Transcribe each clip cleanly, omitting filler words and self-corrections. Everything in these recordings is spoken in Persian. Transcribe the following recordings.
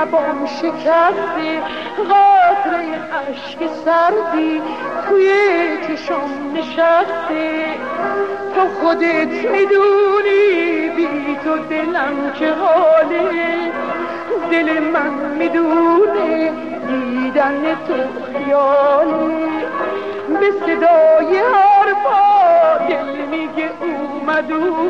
لبام شکسته، قطره اشک سردی توی چشم نشسته. تو خودت میدونی بی تو دلم چه حاله، دل من میدونه دیدن تو خیاله. به صدای حرفا دل میگه اومد،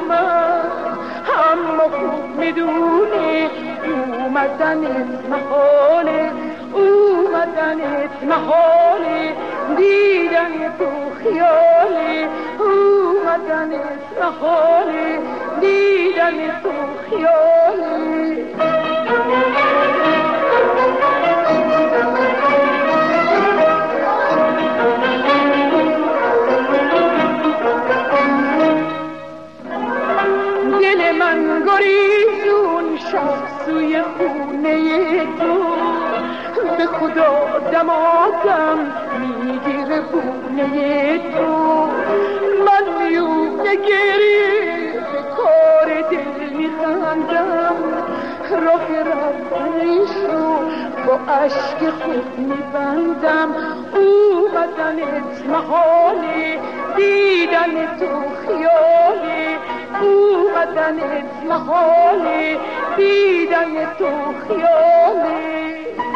اما خوب میدونه اومدنت محاله، اومدنت محاله، دیدن تو خیاله، اومدنت محاله، دیدن تو خیاله. دل من گریزون شب سوی خونه تو، به خدا دمادم میگیره بونه تو. من میونه گریه به کار دل میخندم، راه رفتنش رو با عشق خود میبندم. اومدنت محاله، دیدن تو خیاله، اومدنت محاله، دیدن تو خیاله.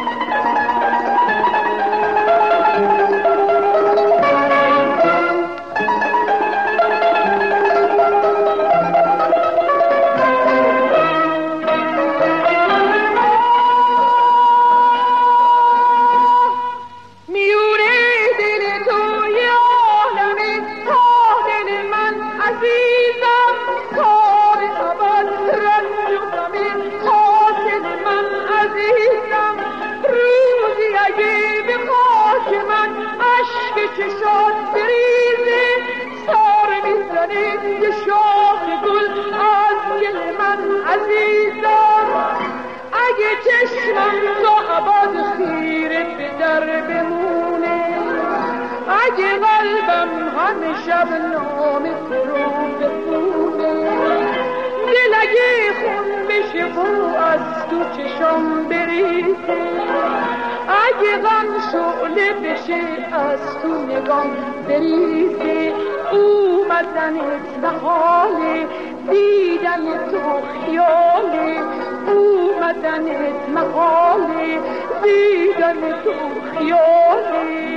چشات بریزه سار میزنه یه شاخ گل از دل من عزیزم. اگه چشمم تا ابد خیره به در بمونه، اگه قلبم همه شب نام تو رو بخونه، دل اگه خون بشه و از تو چشم بریزه، اگه غم شعله بشه از تو نگام بریزه، اومدنت محاله، دیدن تو خیاله، اومدنت محاله، دیدن تو خیاله.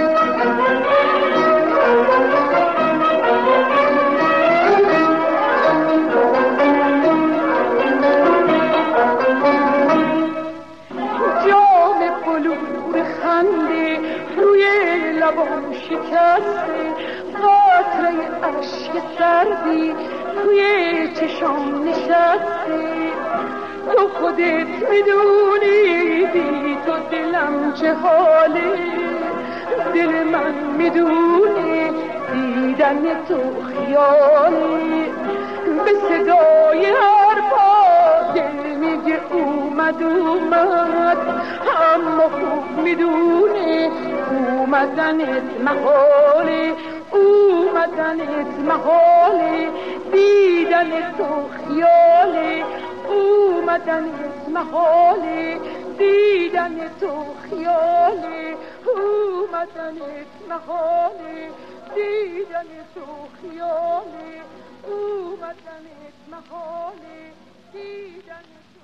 خنده روی لبام شکسته، قطره اشک سردی توی چشام نشسته. تو خودت میدونی بی تو دلم چه حاله، دل من میدونه دیدن تو خیاله. به صدای حرفا دل میگه اومد، اما خوب میدونه اومدنت محاله، اومدنت محاله، دیدن تو خیاله، اومدنت محاله، دیدن تو خیاله، اومدنت محاله، دیدن تو خیاله، اومدنت محاله، دیدن تو